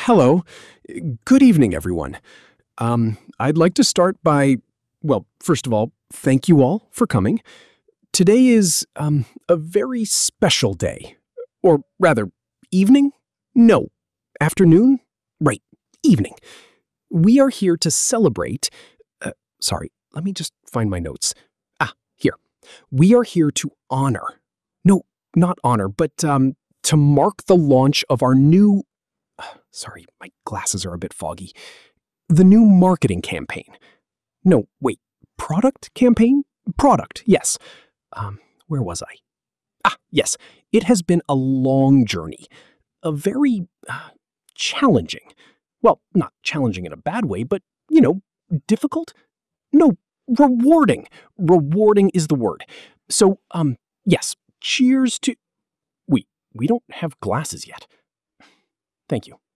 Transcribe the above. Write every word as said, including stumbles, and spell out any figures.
Hello. Good evening, everyone. Um, I'd like to start by, well, first of all, thank you all for coming. Today is um, a very special day. Or rather, evening? No, afternoon? Right, evening. We are here to celebrate. Uh, sorry, let me just find my notes. Ah, here. We are here to honor. No, not honor, but um, to mark the launch of our new. Sorry, my glasses are a bit foggy. The new marketing campaign. No, wait, product campaign? Product, yes. Um, where was I? Ah, yes. It has been a long journey. A very uh, challenging. Well, not challenging in a bad way, but, you know, difficult? No, rewarding. Rewarding is the word. So, um, yes, cheers to. Wait, we don't have glasses yet. Thank you.